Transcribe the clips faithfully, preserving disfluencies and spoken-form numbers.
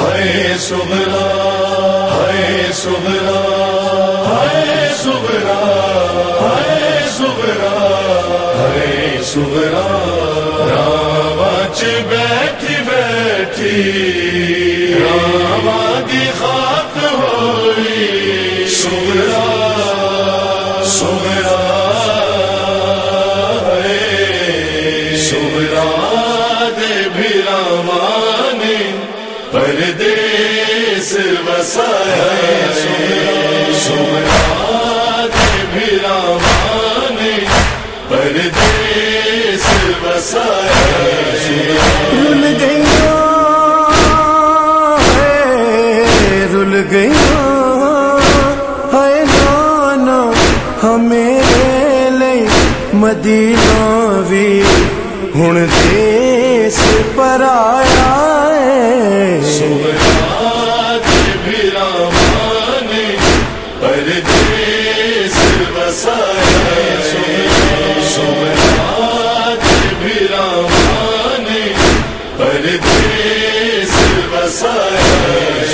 ہے صغرا ہے صغرا ہے صغرا ہے صغرا ہے صغرا راوچ بیٹھی بیٹھی راوا دی خاک ہوئی صغرا صغرا ہے صغرا دے بھی راوانے پردیس وسایا صغرا دے بھی راوانے پردیس وسایا رل گئیاں رل گئیاں ہے نانا ہمیرے لئی مدینہ وی ہن دیس پر آیا ہے صغرا دے بھی راوانے پردیس وسایا صغرا دے بھی راوانے پردیس وسایا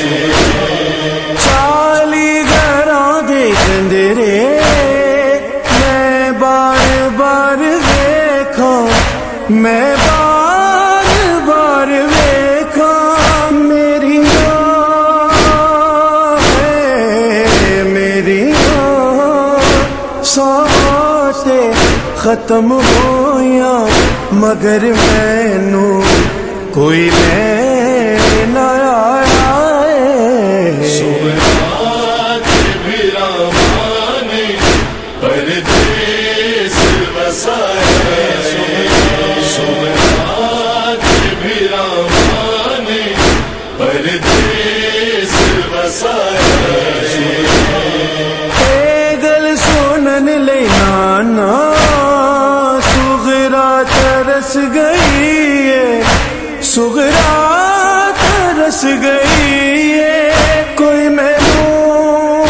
چالی گھراں دے کندرے میں بار بار ویکھاں میں بار بار ویکھاں میری ہے میری ساتے ختم ہویاں مگر مینوں کوئی لین آیا ہے صغرا دے بھی راوانے پردیس وسایا صغرا دے بھی راوانے پردیس وسایا اے گل سنن لئی نانا صغرا ترس گئی ہے صغرا ترس گئی ہے کوئی مینوں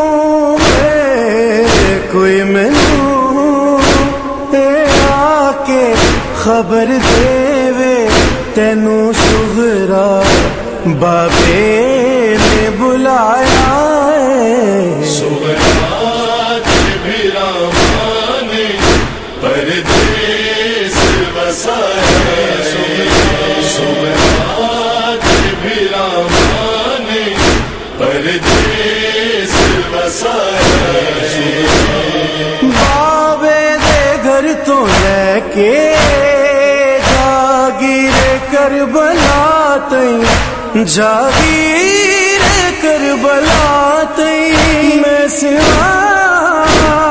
ہے کوئی مینوں اے آ کے خبر دے وے تینوں صغرا بابے نے بلایا ہے صغرا دے بھی راوانے پردیس وسایا صغرا دے بھی راوانے پردیس وسایا بابے دے گھر تو لے کے جاگیر کربلا تئیں جاگیر کربلا تئیں میں سوا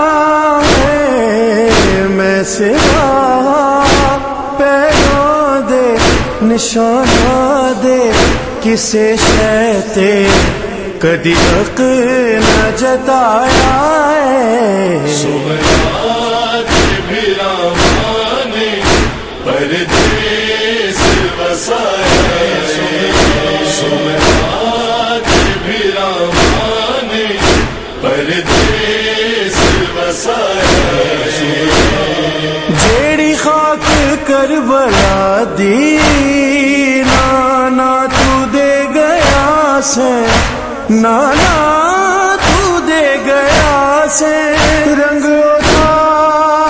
ہے میں سوا پیروں دے نشانہ دے کسے شے تے کدی حق نہ جتایا ہے صغرا دے بھی راوانے پردیس وسایا صغرا دے بھی راوانے پردیس وسایا جیڑی خاک کربلا دی نانا تو دے گیا سے نانا تو دے گیا سے رنگ اٹھا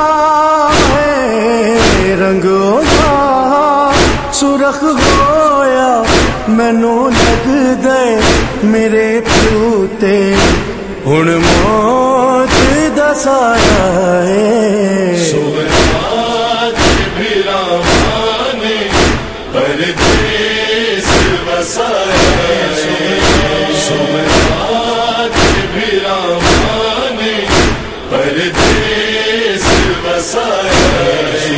ہے رنگ اٹھا سرخ ہویا مینوں لگ گئے میرے پیو تے ہن موت دا سایہ ہے صغرا دے بھی راوانے پردیس وسایا صغرا دے بھی راوانے پردیس وسایا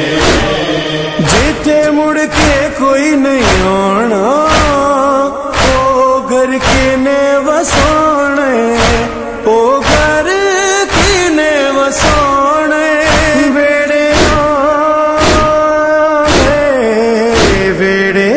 جیتے مڑ کے کوئی نہیں آنا او گھر کینے وسانے او گھر کینے وسانے ویڑے ویڑے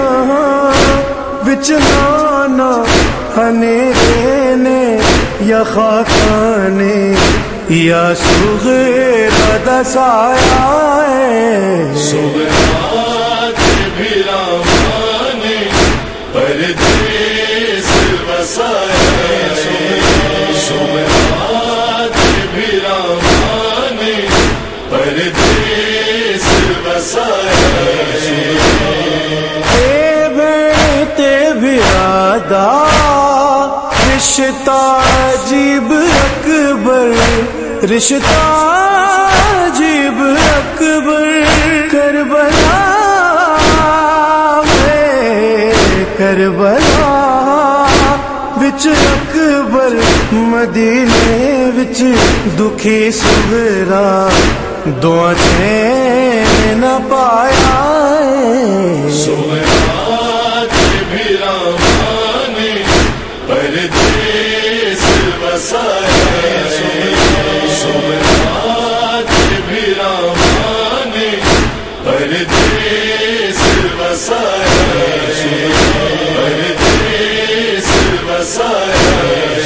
وچ نانا ہنیرے نے یا خاکانے یا صغرا دا سایہ ہے صغرا دے بھی راوانے پر پردیس بسایا شبہات بھیرانے پردیس بسایا اے بیت برادا رشتہ عجیب اکبر رشتہ عجیب اکبر کربلا میں کربلا وچ اکبر مدینے وچ دکھی صغرا دعا چین نہ پایا شبہات بھیرانے پردیس بسایا شبہات بھیرانے پردیس بسایا پردیس بسایا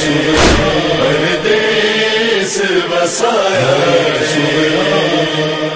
پردیس بسایا